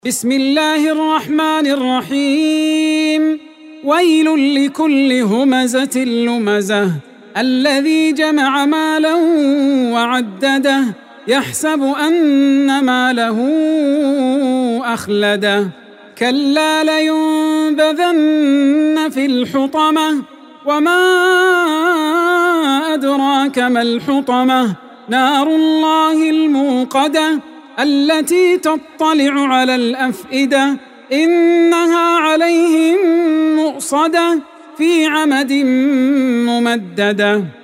بسم الله الرحمن الرحيم. ويل لكل همزة لمزة الذي جمع مالا وعدده يحسب أن ماله أخلده كلا لينبذن في الحطمة وما أدراك ما الحطمة نار الله الموقدة التي تطلع على الأفئدة إنها عليهم مؤصدة في عمد ممددة.